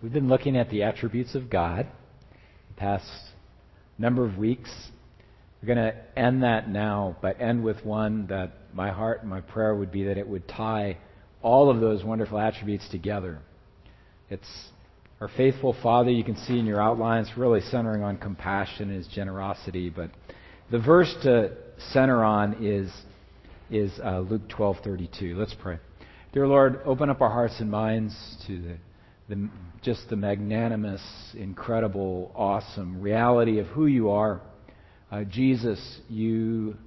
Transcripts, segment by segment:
We've been looking at the attributes of God the past number of weeks. We're going to end that now, but end with one that my heart and my prayer would be that it would tie all of those wonderful attributes together. It's our faithful Father. You can see in your outlines, really centering on compassion and His generosity. But the verse to center on is Luke 12:32. Let's pray. Dear Lord, open up our hearts and minds to just the magnanimous, incredible, awesome reality of who you are. Jesus, you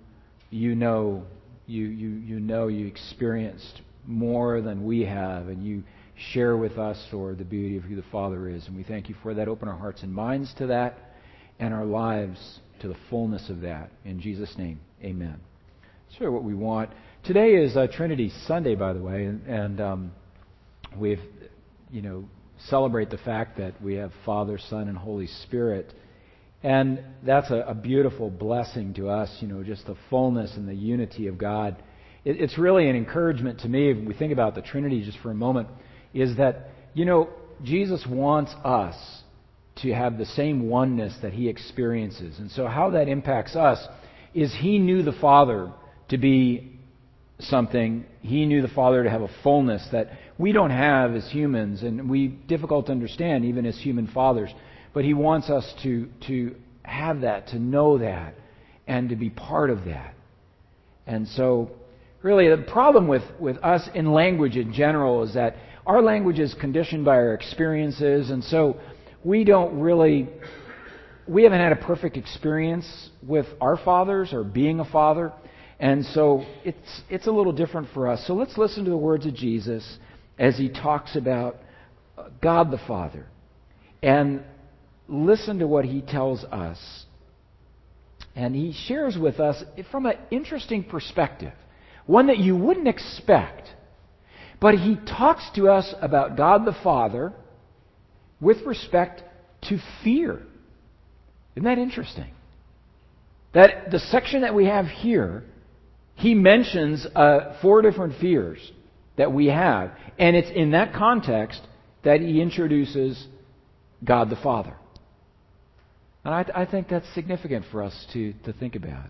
experienced more than we have, and you share with us, Lord, the beauty of who the Father is. And we thank you for that. Open our hearts and minds to that, and our lives to the fullness of that. In Jesus' name, amen. That's really what we want. Today is Trinity Sunday, by the way, and we've, celebrate the fact that we have Father, Son, and Holy Spirit. And that's a beautiful blessing to us, just the fullness and the unity of God. It's really an encouragement to me, if we think about the Trinity just for a moment, is that, Jesus wants us to have the same oneness that He experiences. And so how that impacts us is He knew the Father to be something. He knew the Father to have a fullness that we don't have as humans, and we difficult to understand even as human fathers. But He wants us to have that, to know that, and to be part of that. And so, really, the problem with us in language in general is that our language is conditioned by our experiences, and so we haven't had a perfect experience with our fathers or being a father. And so it's a little different for us. So let's listen to the words of Jesus as He talks about God the Father. And listen to what He tells us. And He shares with us from an interesting perspective, one that you wouldn't expect. But He talks to us about God the Father with respect to fear. Isn't that interesting? That the section that we have here, He mentions 4 different fears that we have. And it's in that context that He introduces God the Father. And I think that's significant for us to think about.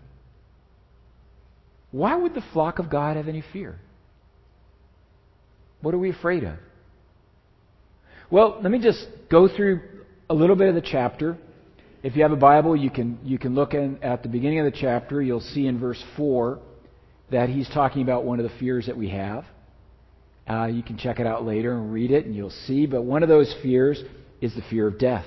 Why would the flock of God have any fear? What are we afraid of? Well, let me just go through a little bit of the chapter. If you have a Bible, you can look at the beginning of the chapter. You'll see in verse 4 that He's talking about one of the fears that we have. You can check it out later and read it, and you'll see. But one of those fears is the fear of death.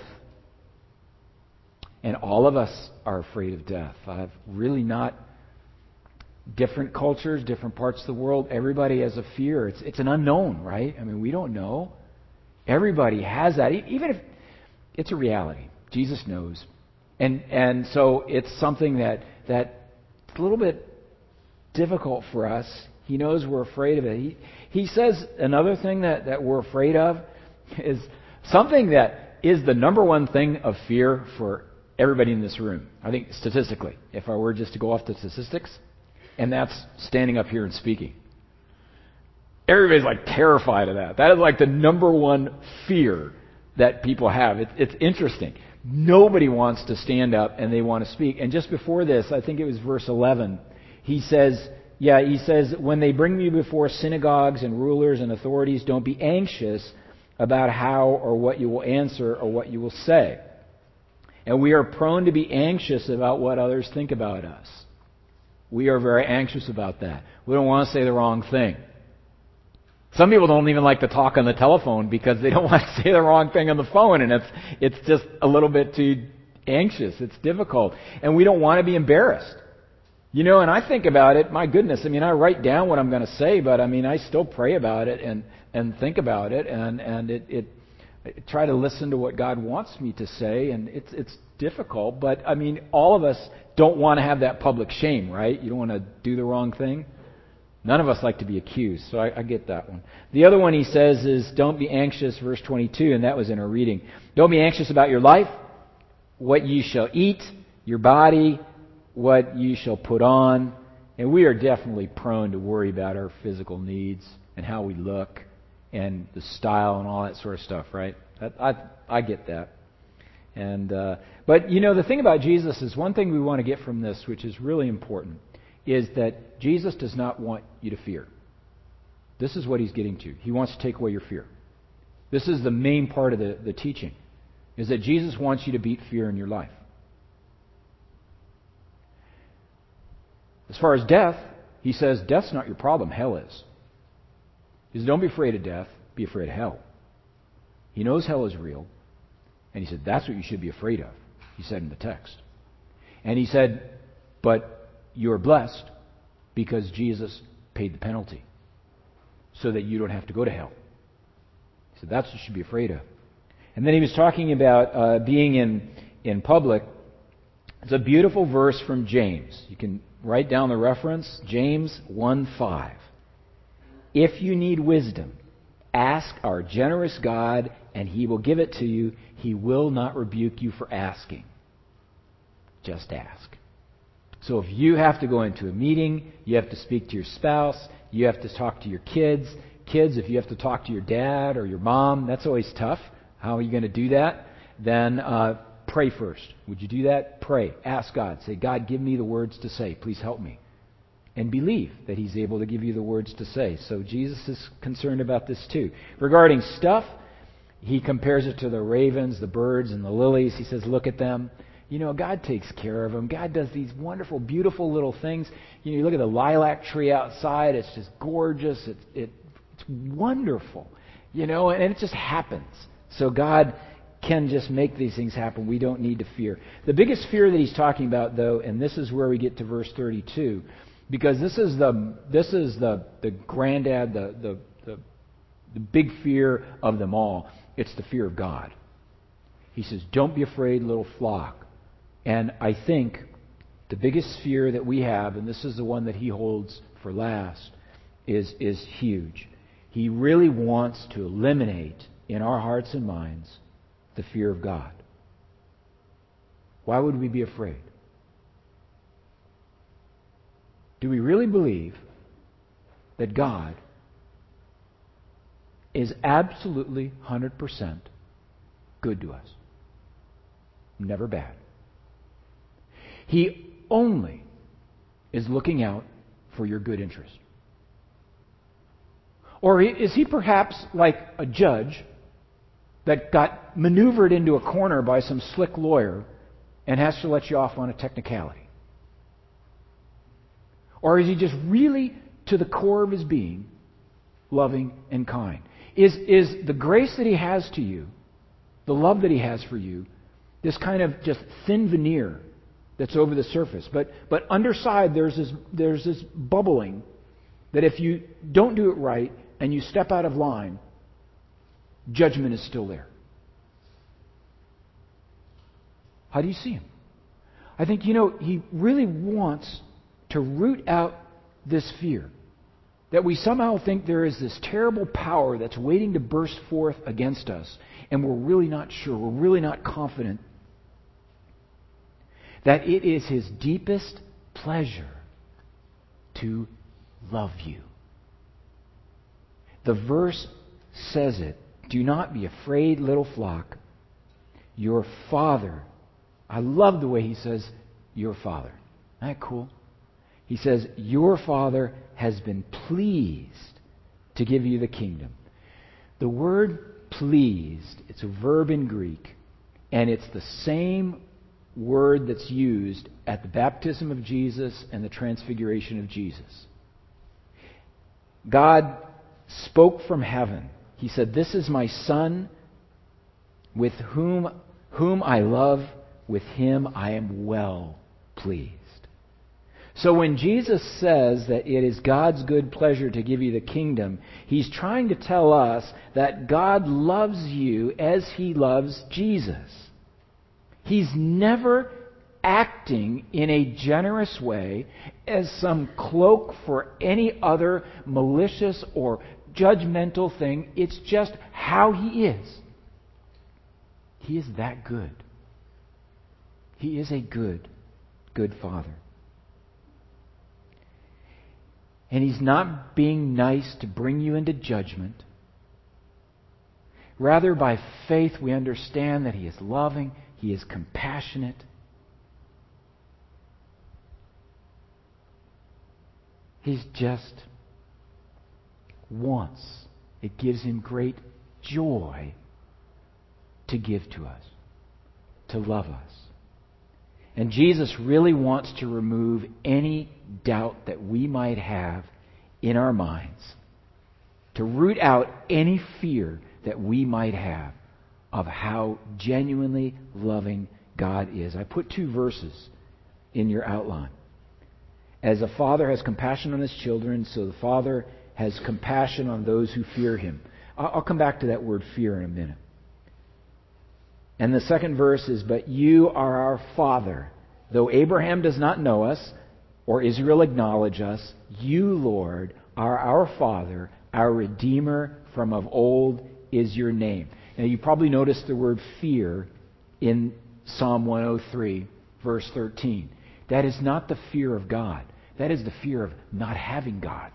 And all of us are afraid of death. I've really not... Different cultures, different parts of the world, everybody has a fear. It's an unknown, right? I mean, we don't know. Everybody has that, even if it's a reality. Jesus knows. And so it's something that's a little bit difficult for us. He knows we're afraid of it. He says another thing that we're afraid of is something that is the number one thing of fear for everybody in this room. I think statistically, if I were just to go off the statistics, and that's standing up here and speaking. Everybody's like terrified of that. That is like the number one fear that people have. It's interesting. Nobody wants to stand up and they want to speak. And just before this, I think it was verse 11, he says, when they bring you before synagogues and rulers and authorities, don't be anxious about how or what you will answer or what you will say. And we are prone to be anxious about what others think about us. We are very anxious about that. We don't want to say the wrong thing. Some people don't even like to talk on the telephone because they don't want to say the wrong thing on the phone, and it's just a little bit too anxious. It's difficult. And we don't want to be embarrassed. And I think about it, my goodness, I write down what I'm going to say, but I still pray about it and think about it and I try to listen to what God wants me to say, and it's difficult, but all of us don't want to have that public shame, right? You don't want to do the wrong thing. None of us like to be accused, so I get that one. The other one he says is, don't be anxious, verse 22, and that was in our reading. Don't be anxious about your life, what ye shall eat, your body, what ye shall put on. And we are definitely prone to worry about our physical needs and how we look and the style and all that sort of stuff, right? I get that. And but the thing about Jesus is one thing we want to get from this, which is really important, is that Jesus does not want you to fear. This is what he's getting to. He wants to take away your fear. This is the main part of the teaching, is that Jesus wants you to beat fear in your life. As far as death, he says death's not your problem, hell is. He says don't be afraid of death, be afraid of hell. He knows hell is real, and he said that's what you should be afraid of, he said in the text. And he said, but you're blessed because Jesus paid the penalty so that you don't have to go to hell. He said that's what you should be afraid of. And then he was talking about being in public. It's a beautiful verse from James. You can write down the reference, James 1:5. If you need wisdom, ask our generous God, and he will give it to you. He will not rebuke you for asking. Just ask. So if you have to go into a meeting, you have to speak to your spouse, you have to talk to your kids. Kids, if you have to talk to your dad or your mom, that's always tough. How are you going to do that? Then pray first. Would you do that? Pray. Ask God. Say, God, give me the words to say. Please help me. And believe that he's able to give you the words to say. So Jesus is concerned about this too. Regarding stuff, he compares it to the ravens, the birds, and the lilies. He says, look at them. God takes care of them. God does these wonderful, beautiful little things. You look at the lilac tree outside. It's just gorgeous. It's wonderful. And it just happens. So God can just make these things happen. We don't need to fear. The biggest fear that he's talking about, though, and this is where we get to verse 32, because this is the granddad, the big fear of them all. It's the fear of God. He says, don't be afraid, little flock. And I think the biggest fear that we have, and this is the one that he holds for last, is huge. He really wants to eliminate in our hearts and minds the fear of God. Why would we be afraid? Do we really believe that God is absolutely 100% good to us? Never bad. He only is looking out for your good interest. Or is he perhaps like a judge that got maneuvered into a corner by some slick lawyer and has to let you off on a technicality? Or is he just really, to the core of his being, loving and kind? Is the grace that he has to you, the love that he has for you, this kind of just thin veneer that's over the surface? But underside there's this bubbling that if you don't do it right and you step out of line, judgment is still there. How do you see him? I think, he really wants to root out this fear. That we somehow think there is this terrible power that's waiting to burst forth against us, and we're really not sure, we're really not confident that it is his deepest pleasure to love you. The verse says it. Do not be afraid, little flock. Your Father. I love the way he says, your Father. Isn't that cool? He says, your Father has been pleased to give you the kingdom. The word pleased, it's a verb in Greek, and it's the same word that's used at the baptism of Jesus and the transfiguration of Jesus. God spoke from heaven. He said, this is my Son, with whom I love, with him I am well pleased. So when Jesus says that it is God's good pleasure to give you the kingdom, he's trying to tell us that God loves you as he loves Jesus. He's never acting in a generous way as some cloak for any other malicious or judgmental thing. It's just how he is. He is that good. He is a good, good Father. And he's not being nice to bring you into judgment. Rather, by faith, we understand that He is loving, He is compassionate. He's just wants. It gives Him great joy to give to us, to love us. And Jesus really wants to remove any doubt that we might have in our minds, to root out any fear that we might have of how genuinely loving God is. I put 2 verses in your outline. As a father has compassion on his children, so the Father has compassion on those who fear Him. I'll come back to that word fear in a minute. And the second verse is, but you are our Father. Though Abraham does not know us, or Israel acknowledge us, you, Lord, are our Father, our Redeemer from of old is your name. Now you probably noticed the word fear in Psalm 103, verse 13. That is not the fear of God. That is the fear of not having God.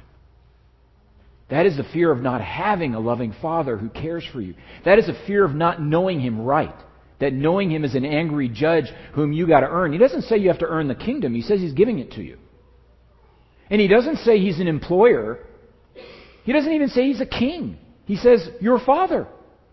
That is the fear of not having a loving Father who cares for you. That is a fear of not knowing Him right. That knowing Him as an angry judge whom you got to earn. He doesn't say you have to earn the kingdom. He says He's giving it to you. And He doesn't say He's an employer. He doesn't even say He's a king. He says, your Father.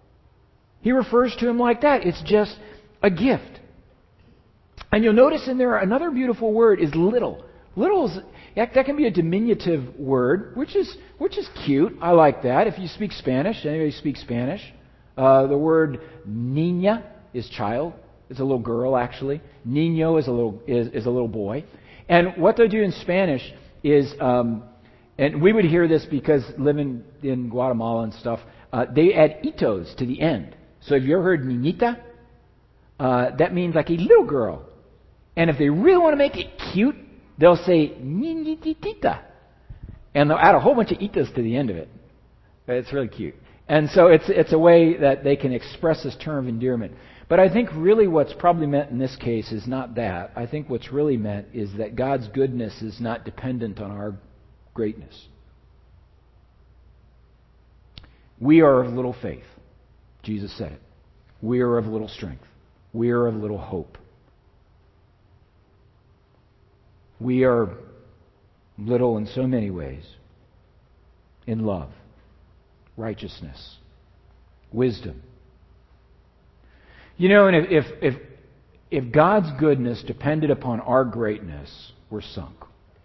He refers to Him like that. It's just a gift. And you'll notice in there another beautiful word is little. Little is, that can be a diminutive word, which is cute. I like that. If you speak Spanish, anybody speak Spanish? The word niña is child. It's a little girl, actually. Niño is a little boy. And what they do in Spanish is, and we would hear this because living in Guatemala and stuff, they add itos to the end. So if you ever heard niñita, that means like a little girl. And if they really want to make it cute, they'll say niñitita. And they'll add a whole bunch of itas to the end of it. It's really cute. And so it's a way that they can express this term of endearment. But I think really what's probably meant in this case is not that. I think what's really meant is that God's goodness is not dependent on our greatness. We are of little faith. Jesus said it. We are of little strength. We are of little hope. We are little in so many ways. In love, righteousness, wisdom. You know, and if God's goodness depended upon our greatness, we're sunk.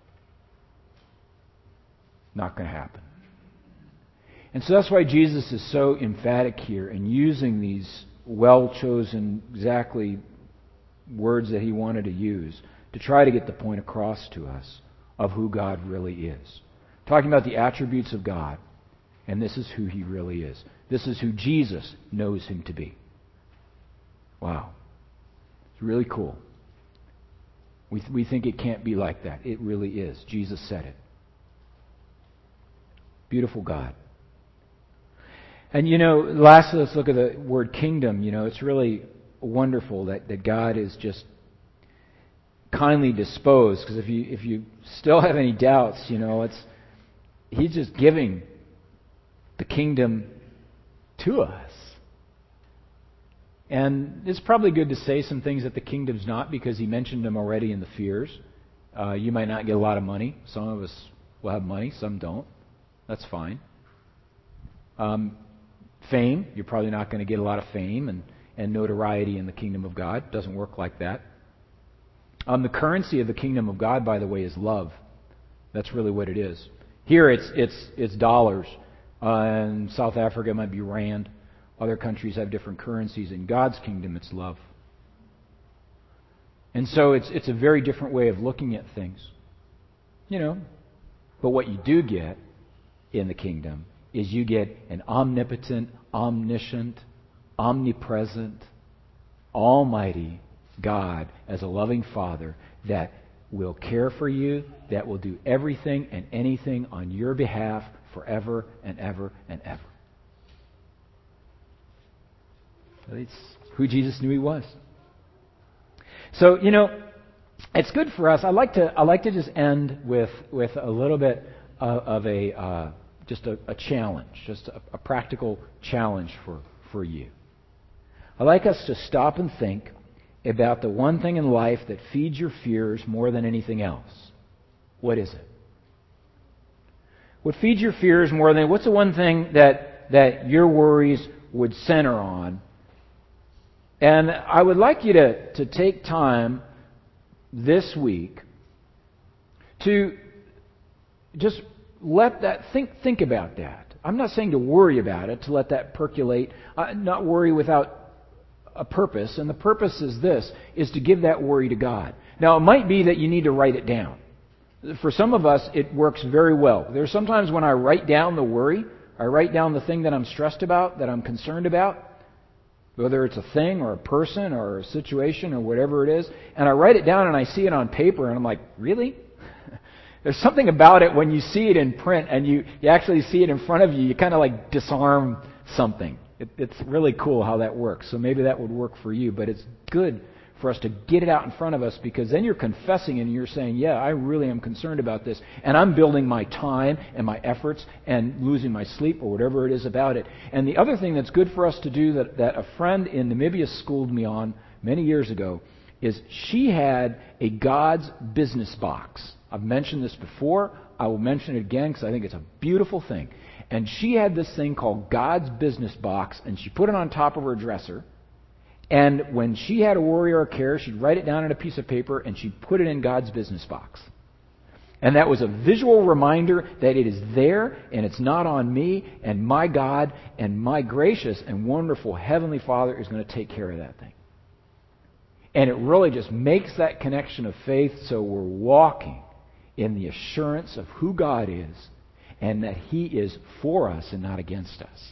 Not going to happen. And so that's why Jesus is so emphatic here in using these well-chosen, exactly words that He wanted to use to try to get the point across to us of who God really is. Talking about the attributes of God, and this is who He really is. This is who Jesus knows Him to be. Wow. It's really cool. We think it can't be like that. It really is. Jesus said it. Beautiful God. And lastly, let's look at the word kingdom. It's really wonderful that God is just kindly disposed. Because if you still have any doubts, He's just giving the kingdom to us. And it's probably good to say some things that the kingdom's not, because He mentioned them already in the fears. You might not get a lot of money. Some of us will have money, some don't. That's fine. Fame, you're probably not going to get a lot of fame and notoriety in the kingdom of God. It doesn't work like that. The currency of the kingdom of God, by the way, is love. That's really what it is. Here it's dollars. In South Africa it might be rand. Other countries have different currencies. In God's kingdom it's love. And so it's a very different way of looking at things. But what you do get in the kingdom is you get an omnipotent, omniscient, omnipresent, almighty God as a loving Father that will care for you, that will do everything and anything on your behalf forever and ever and ever. That's who Jesus knew He was. So, it's good for us. I like to just end with a little bit of a challenge, just a practical challenge for you. I'd like us to stop and think about the one thing in life that feeds your fears more than anything else. What is it? What feeds your fears more than... What's the one thing that your worries would center on? And I would like you to take time this week to just let that... Think about that. I'm not saying to worry about it, to let that percolate. Not worry without a purpose. And the purpose is this, is to give that worry to God. Now, it might be that you need to write it down. For some of us, it works very well. There's sometimes when I write down the worry, I write down the thing that I'm stressed about, that I'm concerned about, whether it's a thing or a person or a situation or whatever it is, and I write it down and I see it on paper and I'm like, really? There's something about it when you see it in print and you actually see it in front of you, you kind of like disarm something. It's really cool how that works. So maybe that would work for you, but it's good for us to get it out in front of us, because then you're confessing and you're saying, yeah, I really am concerned about this, and I'm building my time and my efforts and losing my sleep or whatever it is about it. And the other thing that's good for us to do that a friend in Namibia schooled me on many years ago is she had a God's business box. I've mentioned this before. I will mention it again because I think it's a beautiful thing. And she had this thing called God's business box, and she put it on top of her dresser. And when she had a worry or a care, she'd write it down on a piece of paper and she'd put it in God's business box. And that was a visual reminder that it is there and it's not on me, and my God and my gracious and wonderful Heavenly Father is going to take care of that thing. And it really just makes that connection of faith, so we're walking in the assurance of who God is and that He is for us and not against us.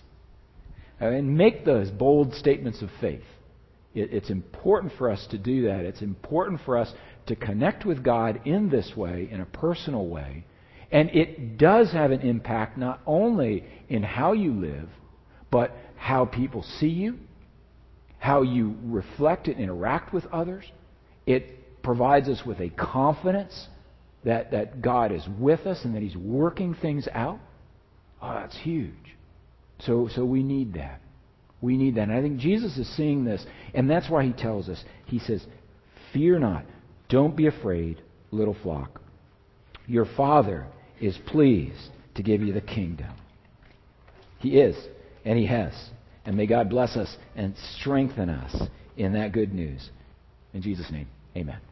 And make those bold statements of faith. It's important for us to do that. It's important for us to connect with God in this way, in a personal way. And it does have an impact not only in how you live, but how people see you, how you reflect and interact with others. It provides us with a confidence that God is with us and that He's working things out. Oh, that's huge. So we need that. We need that. And I think Jesus is seeing this, and that's why He tells us. He says, fear not. Don't be afraid, little flock. Your Father is pleased to give you the kingdom. He is, and He has. And may God bless us and strengthen us in that good news. In Jesus' name, amen.